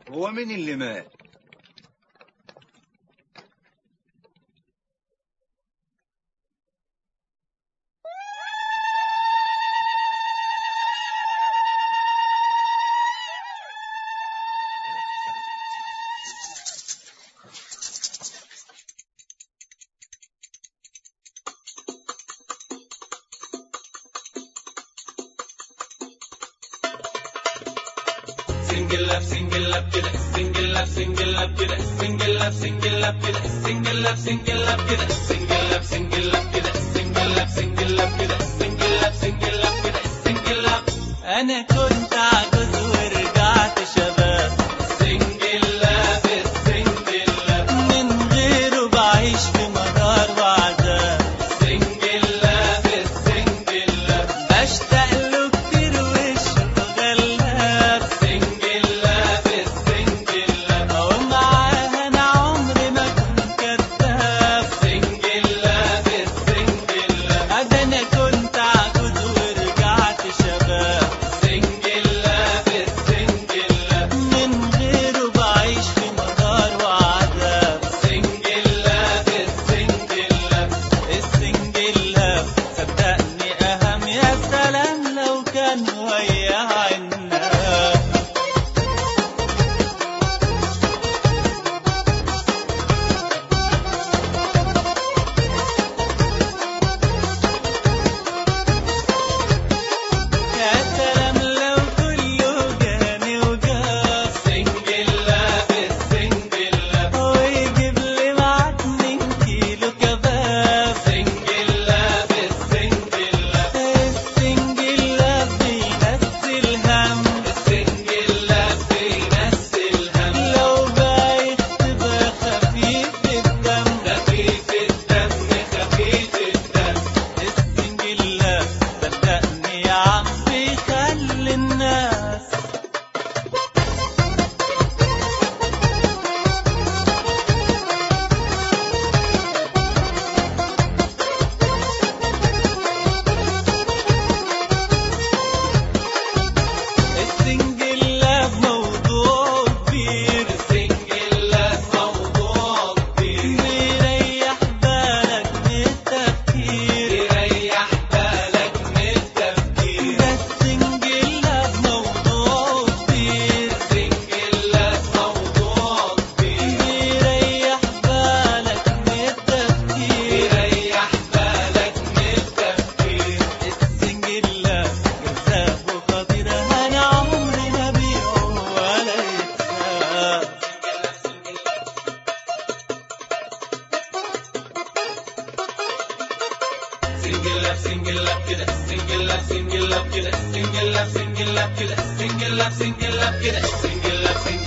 هو مين اللي مات؟ Single love, single love كده single love, single love كده single love, single love كده single love, single love كده single love, single love كده single love, single love كده single love, single love كده single love. أنا كنت عجوز ورجعت شباب. Single love, single love من غيره بعيش في مرار وعذاب. Single love, single love بشتاق له كتير والشوق غلاب. Single love, single love ومعاها أنا عمري ما كنت كذاب. Single love, single love ده أنا كنت عجوز ورجعت شباب. Single love, single love من غيره بعيش في مرار وعذاب. Single love, single love السنجل love صدقني أهم يا سلام لو كان وياها عناب. يا سلام لو كله جاني وجاب. Single love, single love ويجيب لي معاه 2 كيلو كباب. Single love, single love السنجل love بينسي الهم. Single love بينسي الهم لو بايت تبقى خفيف الدم. خفيف الدم، خفيف الدم السنجل love صدقني يا عم بيخلي الناس. السنجل love موضوع كبير. السنجل love موضوع كبير يريح بالك من التفكير. يريح بالك من التفكير ده السنجل love موضوع كبير. السنجل love موضوع كبير يريح بالك من التفكير. يريح بالك من التفكير السنجل love جذاب وخطير أنا عمري ما بيعه ولا يتساب. Single love, single love كده single love, single love كده single love, single love كده single love, single love كده single love, single